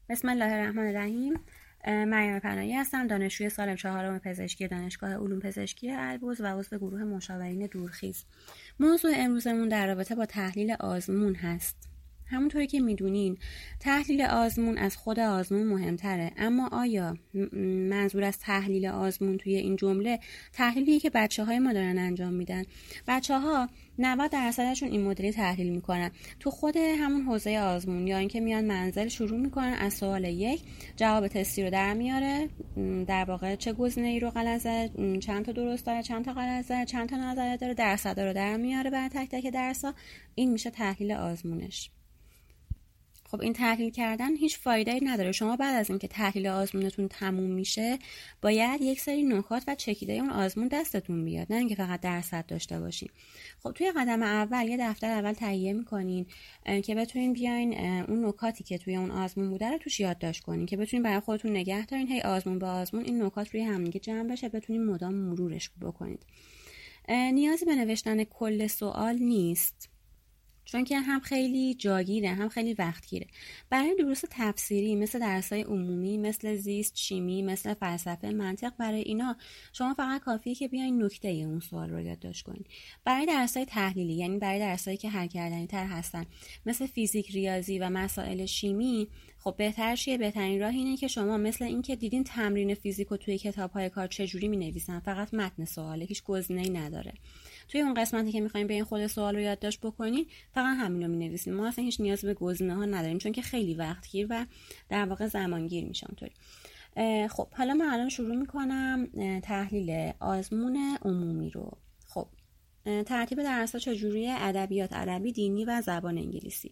بسم الله الرحمن الرحیم. مریم پناهی هستم، دانشجوی سال 4 پزشکی دانشگاه علوم پزشکی البرز و عضو گروه مشاورین دورخیز. موضوع امروزمون در رابطه با تحلیل آزمون هست. همونطوری که میدونین تحلیل آزمون از خود آزمون مهمتره، اما آیا منظور از تحلیل آزمون توی این جمله تحلیلی که بچه‌های ما دارن انجام میدن؟ بچه‌ها 90% این مدلی تحلیل میکنن تو خود همون حوزه آزمون، یا اینکه میان منزل شروع میکنن از سوال 1 جواب تستی رو در میاره، در واقع چه گزینه‌ای رو غلط زده، چند تا درست داره، چند تا غلط زده، چند تا نظریه داره، درصدا رو در میاره برای تک تک درس‌ها. این میشه تحلیل آزمونش. خب این تحلیل کردن هیچ فایده‌ای نداره. شما بعد از اینکه تحلیل آزمونتون تموم میشه باید یک سری نکات و چکیده اون آزمون دستتون بیاد، نه اینکه فقط درصد داشته باشین. خب توی قدم اول یه دفتر اول تهیه میکنین که بتونین بیاین اون نکاتی که توی اون آزمون بوده رو توش یادداشت کنین که بتونین برای خودتون نگه دارین، هی آزمون به آزمون این نکات روی هم دیگه جمع بشه، بتونین مدام مرورش بکنید. نیازی به نوشتن کل سوال نیست، چون که هم خیلی جاگیره هم خیلی وقتگیره. برای دروس تفسیری مثل درس‌های عمومی، مثل زیست، شیمی، مثل فلسفه، منطق، برای اینا شما فقط کافیه که بیاین نکته اون سوال رو یادداشت کنید. برای درس‌های تحلیلی، یعنی برای درس‌هایی که حل کردنی تر هستن مثل فیزیک، ریاضی و مسائل شیمی، خب بهترین راه اینه که شما مثل این که دیدین تمرین فیزیکو توی کتاب‌های کار چجوری می‌نویسن، فقط متن سواله، هیچ گزینه‌ای نداره. توی اون قسمتی که می‌خوایم بیاین خود سوال رو یادداشت بکنین فقط همین رو می‌نویسین. ما اصلا هیچ نیاز به گزینه‌ها نداریم، چون که خیلی وقتگیر و در واقع زمانگیر میشه اونطوری. خب حالا من الان شروع می‌کنم تحلیل آزمون عمومی رو. خب ترتیب درس‌ها چجوریه؟ ادبیات، عربی، دینی و زبان انگلیسی.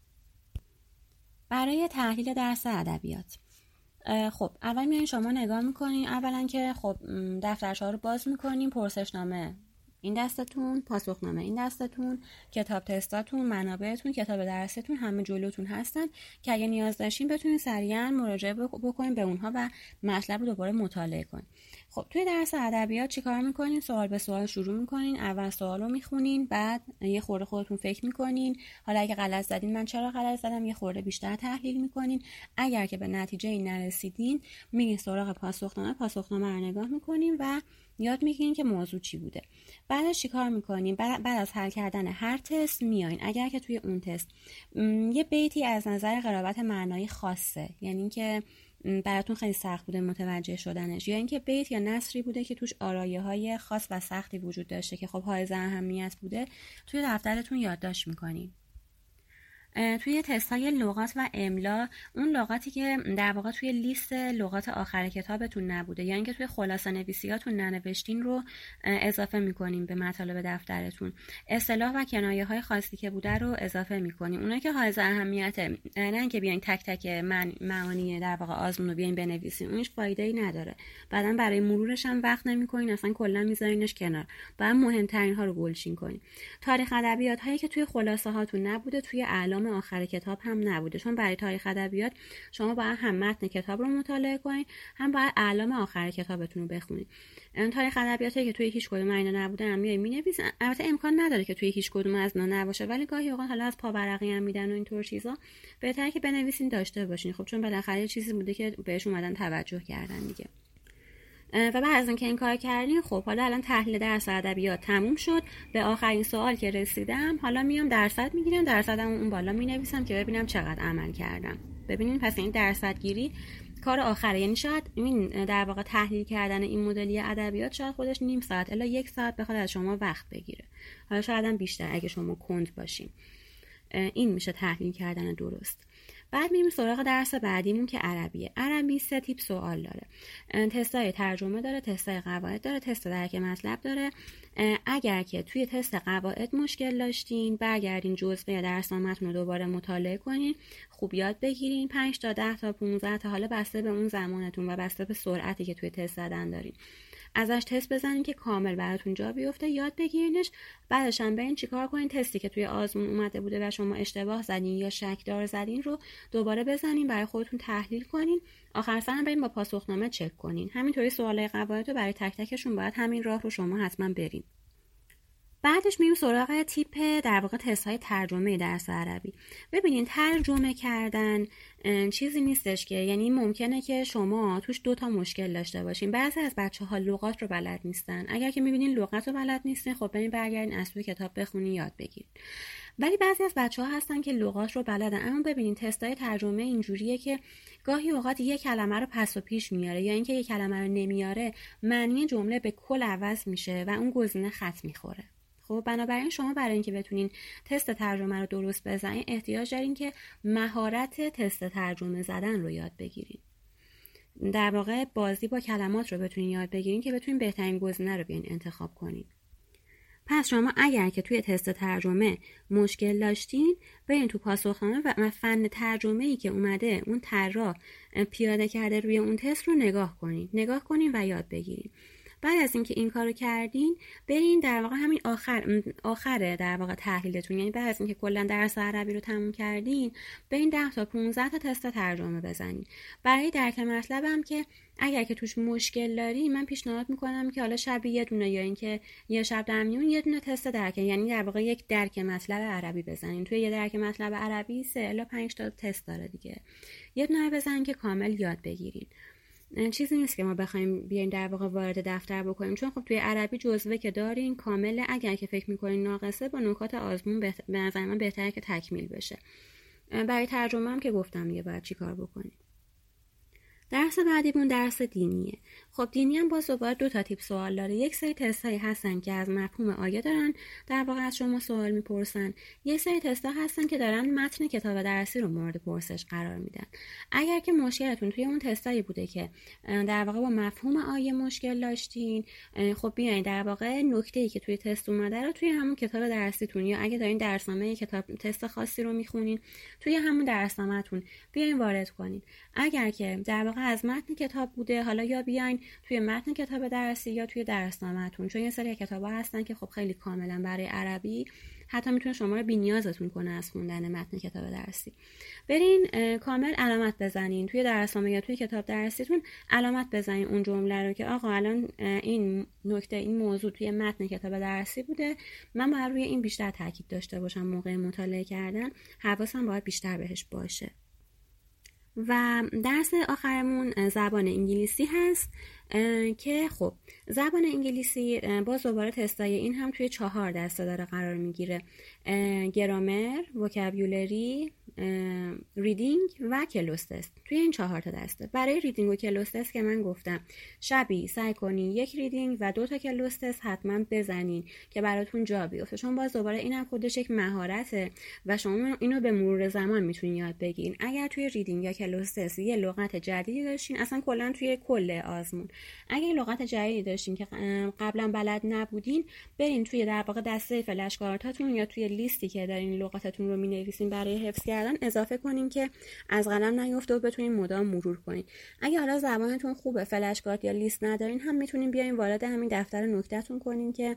برای تحلیل درس ادبیات، خب اول میایین شما نگاه میکنین. اولا که خب دفترچه‌ها رو باز میکنین، پرسشنامه این دستتون، پاسخنامه این دستتون، کتاب تستاتون، منابعتون، کتاب درستون همه جلوتون هستن که اگه نیاز داشتین بتونین سریعا مراجعه بکنین به اونها و مطلب رو دوباره مطالعه کنین. خب توی درس ادبیات چیکار میکنین؟ سوال به سوال شروع میکنین. اول سوال رو میخونین، بعد یه خورده خودتون فکر میکنین، حالا اگه غلط زدین من چرا غلط زدم، یه خورده بیشتر تحلیل میکنین. اگر که به نتیجه این نرسیدین میرین سراغ پاسخنامه رو نگاه میکنین و یاد میگیرین که موضوع چی بوده. بعدش چیکار میکنین؟ بعد از حل کردن هر تست میاین، اگر که توی اون تست یه بیتی از نظر قرابت معنایی خاصه، یعنی اینکه براتون خیلی سخت بوده متوجه شدنش، یا اینکه بیت یا نثری بوده که توش آرایه‌های خاص و سختی وجود داشته که خب حائز اهمیت بوده، توی دفترتون یادداشت میکنین. توی تست‌های لغات و املا، اون لغاتی که در واقع توی لیست لغات آخر کتابتون نبوده یا اینکه توی خلاصه نویسیاتون ننوشتین رو اضافه می‌کنین به مطالب دفترتون. اصطلاح و کنایه‌های خاصی که بوده رو اضافه می‌کنین. اونایی که حائز اهمیته، نه اینکه بیاین تک تک معانی در واقع آزمون رو بیاین بنویسین، اونش فایده‌ای نداره. بعداً برای مرورش هم وقت نمی‌کنین، اصلا کلا می‌ذارینش کنار. باید مهم‌ترین ها رو گلچین کنین. تاریخ ادبیات هایی که توی خلاصه هاتون نبوده، توی اعلام آخر کتاب هم نبوده، چون برای تاریخ ادبیات شما باید هم متن کتاب رو مطالعه کنین، هم باید اعلام آخر کتابتون رو بخونین. تاریخ ادبیاتی که توی هیچ کدوم اینا نبوده هم میای مینویسن. البته امکان نداره که توی هیچ کدوم از اینا نباشه، ولی گاهی اوقات حالا از پاورقی هم میدن و اینطور چیزا، بهتره که بنویسین داشته باشین. خب چون بالاخره چیزی بوده که بهش اومدن توجه کردن دیگه. و بعد از اینکه این کار کردین، خب حالا الان تحلیل درس ادبیات تموم شد. به آخرین سوال که رسیدم، حالا میام درصد میگیرم، درصدمو اون بالا مینویسم که ببینم چقدر عمل کردم. ببینین پس این درصد گیری کار آخره، یعنی شاید این در واقع تحلیل کردن این مدلی ادبیات شاید خودش نیم ساعت الا 1 ساعت بخواد از شما وقت بگیره، حالا شاید هم بیشتر اگه شما کند باشین. این میشه تحلیل کردن درست. بعد میریم سراغ درس بعدیمون که عربیه. عربی 3 تیپ سوال داره. تستای ترجمه داره، تستای قواعد داره، تست درک مطلب داره. اگر که توی تست قواعد مشکل داشتین، برگردین جزوه یا درسنامه‌تون رو دوباره مطالعه کنین، خوب یاد بگیرین. 5 تا 10 تا 15 تا، حالا بسته به اون زمانتون و بسته به سرعتی که توی تست زدن دارین، ازش تست بزنین که کامل براتون جا بیفته، یاد بگیرینش. بعدش هم برین چیکار کنین؟ تستی که توی آزمون اومده بوده و شما اشتباه زدین یا شک‌دار زدین رو دوباره بزنین، برای خودتون تحلیل کنین. آخر سر هم برین با پاسخنامه چک کنین. همینطوری سوالای قواعد رو برای تک تکشون باید همین راه رو شما حتما برین. بعدش میریم سراغ تیپ در واقع تست های ترجمه درس عربی. ببینین ترجمه کردن چیزی نیستش که یعنی ممکنه که شما توش 2 مشکل داشته باشین. بعضی از بچه‌ها لغات رو بلد نیستن. اگر که میبینین لغت رو بلد نیستین، خب برین برگردین از توی کتاب بخونین یاد بگیرین. ولی بعضی از بچه‌ها هستن که لغات رو بلدن، اما ببینین تستای ترجمه اینجوریه که گاهی اوقات یک کلمه رو پس و پیش میاره یا اینکه یک کلمه رو نمیاره، معنی جمله به کل عوض میشه و اون گزینه خط میخوره. خب بنابراین شما برای اینکه بتونین تست ترجمه رو درست بزنین احتیاج دارین که مهارت تست ترجمه زدن رو یاد بگیرین. در واقع بازی با کلمات رو بتونین یاد بگیرین که بتونین بهترین گزینه رو بیاین انتخاب کنین. پس شما اگر که توی تست ترجمه مشکل داشتین، برین تو پاسخنامه و فن ترجمه‌ای که اومده اون طراح پیاده کرده روی اون تست رو نگاه کنین و یاد بگیرین. بعد از اینکه این کارو کردین، برین در واقع همین آخر در واقع تحلیلتون، یعنی بعد از اینکه کلا درس عربی رو تموم کردین، برین 10 تا 15 تا تست ترجمه بزنین. برای درک مطلبم که اگر که توش مشکل داری، من پیشنهاد میکنم که حالا شب یه دونه یا اینکه یه شب در میون یه دونه تست درک، یعنی در واقع یک درک مطلب عربی بزنین. توی یه درک مطلب عربی 3 الی 5 تا تست داره دیگه. یه دونه بزنین که کامل یاد بگیرین. چیزی نیست که ما بخوایم بیاین در واقع وارد دفتر بکنیم، چون خب توی عربی جزوه که دارین کامله. اگر که فکر میکنین ناقصه، با نکات آزمون به نظر من بهتره که تکمیل بشه. برای ترجمه هم که گفتم دیگه باید چی کار بکنیم. درس بعدیمون درس دینیه. خب دینی هم باز دوباره 2 تیپ سوال داره. یک سری تستایی هستن که از مفهوم آیه دارن در واقع از شما سوال میپرسن. یک سری تستا هستن که دارن متن کتاب درسی رو مورد پرسش قرار میدن. اگر که مشکلتون توی اون تستایی بوده که در واقع با مفهوم آیه مشکل داشتین، خب بیاین در واقع نکته‌ای که توی تست اومده رو توی همون کتاب درسیتون، یا اگه دارین درسنامه کتاب تست خاصی رو میخونین، توی همون درسنامه‌تون بیاین وارد کنین. اگر که در واقع از متن کتاب بوده، حالا یا بیاین توی متن کتاب درسی یا توی درسنامه‌تون، چون یه سری کتابا هستن که خب خیلی کاملا برای عربی حتی میتونه شما رو بی‌نیازتون کنه از خوندن متن کتاب درسی. برین کامل علامت بزنین توی درسنامه یا توی کتاب درسیتون، علامت بزنین اون جمله رو که آقا الان این نکته، این موضوع توی متن کتاب درسی بوده، من باید روی این بیشتر تاکید داشته باشم موقع مطالعه کردن، حواسم باید بیشتر بهش باشه. و درس آخرمون زبان انگلیسی هست که خب زبان انگلیسی باز دوباره تستای این هم توی 4 دسته داره قرار میگیره: گرامر، وکابیولری، ریدینگ و کلوس تست. توی این 4 تا دسته برای ریدینگ و کلوس تست که من گفتم شبی سعی کنین 1 ریدینگ و 2 تا کلوس تست حتما بزنین که براتون جا بیفته، چون باز دوباره اینم خودش یک مهارته و شما اینو به مرور زمان میتونین یاد بگیرین. اگر توی ریدینگ یا کلوس تست یه لغت جدیدی داشتین، اصلا کلا توی کل آزمون اگه لغت جدیدی داشتین که قبلا بلد نبودین، برین توی در واقع دسته فلش کارتاتون یا توی لیستی که دارین لغاتتون رو مینویسین برای حفظ کردن اضافه کنین که از قلم نیفته و بتونین مدام مرور کنین. اگه حالا زبانتون خوبه، فلش کارت یا لیست ندارین، هم میتونین بیاین وارد همین دفتر نکتهتون کنین که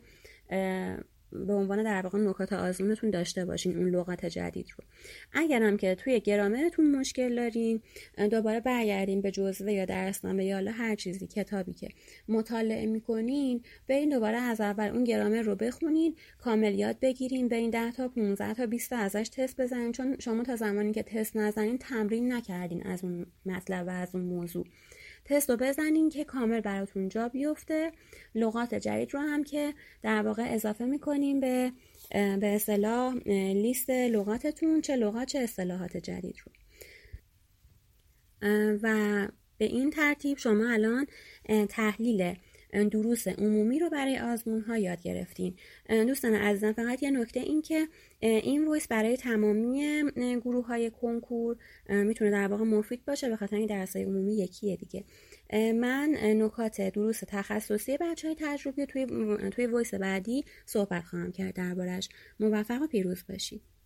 به عنوان در واقع نکات آزمونتون داشته باشین اون لغت جدید رو. اگرم که توی گرامرتون مشکل دارین، دوباره برگردین به جزوه یا درسنامه یا هر چیزی، کتابی که مطالعه میکنین، برین دوباره از اول اون گرامر رو بخونین، کامل یاد بگیرین، برین 10 تا 15 تا 20 تا ازش تست بزنین، چون شما تا زمانی که تست نزنین تمرین نکردین از اون مطلب و از اون موضوع. تست رو بزنین که کامل براتون جا بیفته. لغات جدید رو هم که در واقع اضافه میکنین به اصطلاح لیست لغاتتون، چه لغات چه اصطلاحات جدید رو. و به این ترتیب شما الان تحلیل دروس عمومی رو برای آزمون ها یاد گرفتین. دوستان عزیزم، فقط یه نکته این که این وایس برای تمامی گروه های کنکور میتونه در واقع مفید باشه، به خاطر این درس‌های عمومی یکیه دیگه. من نکات دروس تخصصی بچه‌های تجربی توی وایس بعدی صحبت خواهم کرد دربارش. موفق و پیروز باشید.